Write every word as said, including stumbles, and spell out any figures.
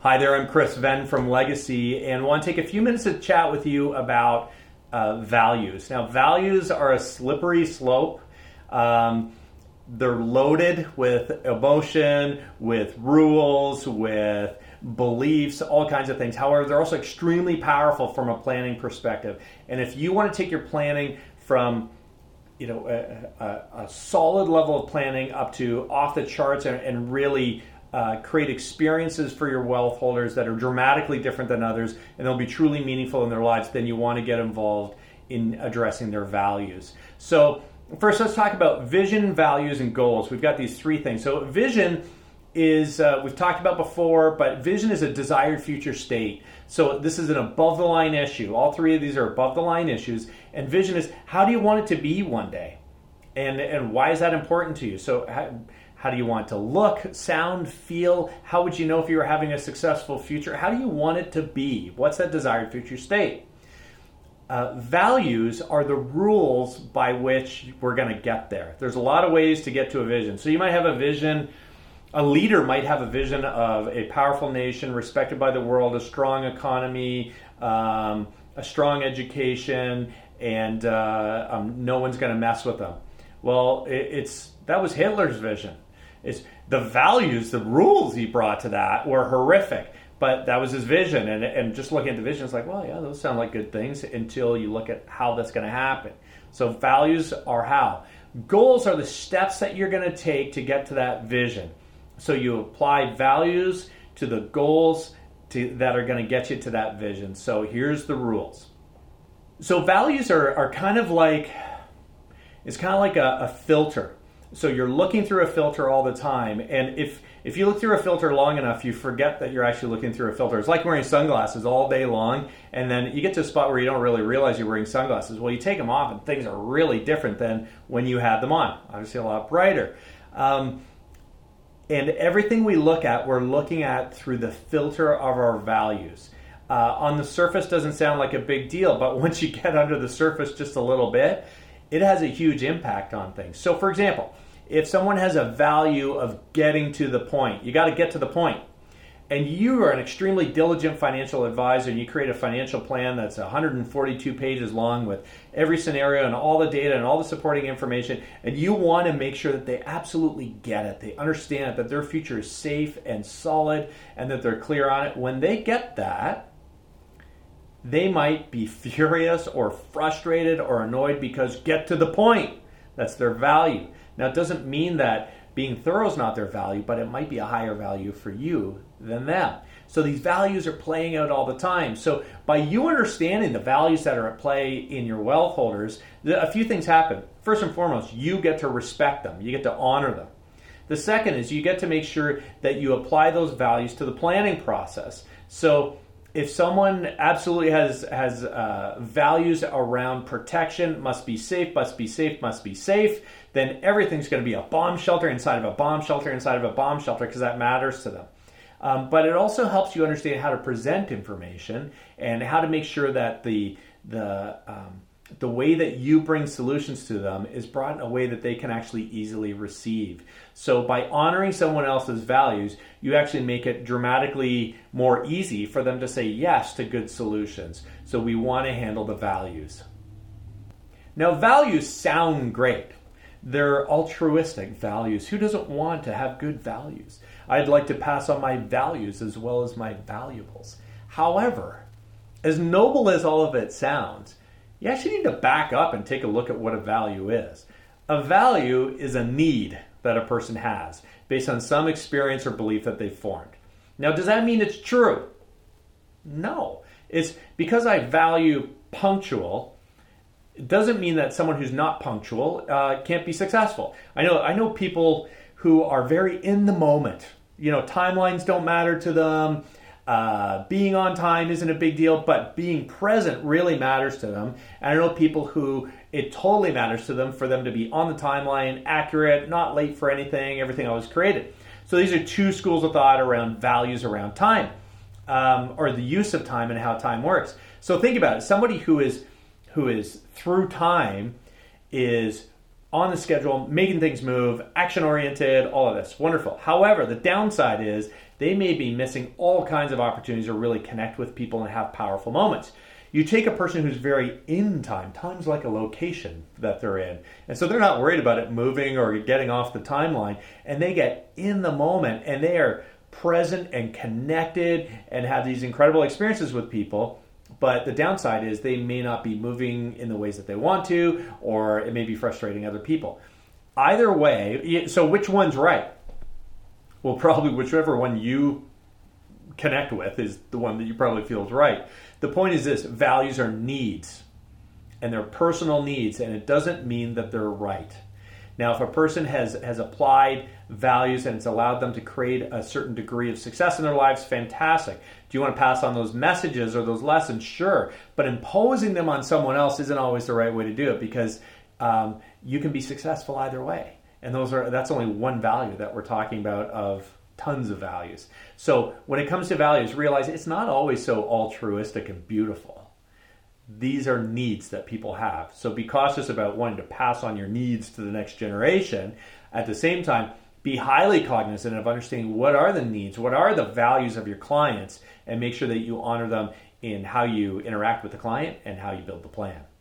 Hi there, I'm Chris Venn from Legacy, and want to take a few minutes to chat with you about uh, values. Now, values are a slippery slope. Um, they're loaded with emotion, with rules, with beliefs, all kinds of things. However, they're also extremely powerful from a planning perspective. And if you want to take your planning from you know, a, a, a solid level of planning up to off the charts and, and really Uh, create experiences for your wealth holders that are dramatically different than others, and they'll be truly meaningful in their lives, then you want to get involved in addressing their values. So first, let's talk about vision, values, and goals. We've got these three things. So vision is, uh, we've talked about before, but vision is a desired future state. So this is an above the line issue. All three of these are above the line issues. And vision is, how do you want it to be one day? And, and why is that important to you? So how, How do you want it to look, sound, feel? How would you know if you were having a successful future? How do you want it to be? What's that desired future state? Uh, values are the rules by which we're going to get there. There's a lot of ways to get to a vision. So you might have a vision, a leader might have a vision of a powerful nation, respected by the world, a strong economy, um, a strong education, and uh, um, no one's going to mess with them. Well, it, it's that was Hitler's vision. It's the values, the rules he brought to that were horrific, but that was his vision. And, and just looking at the vision, it's like, well, yeah, those sound like good things until you look at how that's going to happen. So values are how. Goals are the steps that you're going to take to get to that vision. So you apply values to the goals to, that are going to get you to that vision. So here's the rules. So values are, are kind of like, it's kind of like a, a filter. So you're looking through a filter all the time, and if if you look through a filter long enough, you forget that you're actually looking through a filter. It's like wearing sunglasses all day long, and then you get to a spot where you don't really realize you're wearing sunglasses. Well, you take them off, and things are really different than when you had them on. Obviously, a lot brighter. Um, and everything we look at, we're looking at through the filter of our values. Uh, on the surface, doesn't sound like a big deal, but once you get under the surface just a little bit, it has a huge impact on things. So, for example, if someone has a value of getting to the point, you got to get to the point, and you are an extremely diligent financial advisor, and you create a financial plan that's one hundred forty-two pages long with every scenario and all the data and all the supporting information, and you want to make sure that they absolutely get it, they understand it, that their future is safe and solid, and that they're clear on it. When they get that, they might be furious or frustrated or annoyed because get to the point. That's their value. Now, it doesn't mean that being thorough is not their value, but it might be a higher value for you than them. So these values are playing out all the time. So by you understanding the values that are at play in your wealth holders, a few things happen. First and foremost, you get to respect them. You get to honor them. The second is you get to make sure that you apply those values to the planning process. So if someone absolutely has has uh, values around protection, must be safe, must be safe, must be safe, then everything's going to be a bomb shelter inside of a bomb shelter inside of a bomb shelter because that matters to them. Um, but it also helps you understand how to present information and how to make sure that the the um, the way that you bring solutions to them is brought in a way that they can actually easily receive. So by honoring someone else's values, you actually make it dramatically more easy for them to say yes to good solutions. So we want to handle the values. Now, values sound great. They're altruistic values. Who doesn't want to have good values? I'd like to pass on my values as well as my valuables. However, as noble as all of it sounds, you actually need to back up and take a look at what a value is. A value is a need that a person has based on some experience or belief that they've formed. Now, does that mean it's true? No. It's because I value punctual, it doesn't mean that someone who's not punctual uh, can't be successful. I know I know people who are very in the moment. You know, timelines don't matter to them. Uh, being on time isn't a big deal, but being present really matters to them. And I know people who it totally matters to them for them to be on the timeline, accurate, not late for anything, everything always created. So these are two schools of thought around values around time, um, or the use of time and how time works. So think about it. Somebody who is who is through time is on the schedule, making things move, action-oriented, all of this. Wonderful. However, the downside is they may be missing all kinds of opportunities to really connect with people and have powerful moments. You take a person who's very in time. Time's like a location that they're in. And so they're not worried about it moving or getting off the timeline. And they get in the moment and they are present and connected and have these incredible experiences with people. But the downside is they may not be moving in the ways that they want to, or it may be frustrating other people. Either way, so which one's right? Well, probably whichever one you connect with is the one that you probably feel is right. The point is this: values are needs, and they're personal needs, and it doesn't mean that they're right. Now, if a person has, has applied values and it's allowed them to create a certain degree of success in their lives, fantastic. Do you want to pass on those messages or those lessons? Sure. But imposing them on someone else isn't always the right way to do it, because um, you can be successful either way. And those are that's only one value that we're talking about of tons of values. So when it comes to values, realize it's not always so altruistic and beautiful. These are needs that people have. So be cautious about wanting to pass on your needs to the next generation. At the same time, be highly cognizant of understanding what are the needs, what are the values of your clients, and make sure that you honor them in how you interact with the client and how you build the plan.